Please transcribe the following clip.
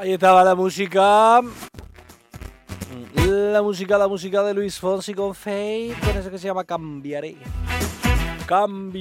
Ahí estaba la música. La música de Luis Fonsi con Faith, con eso que se llama Cambiaré.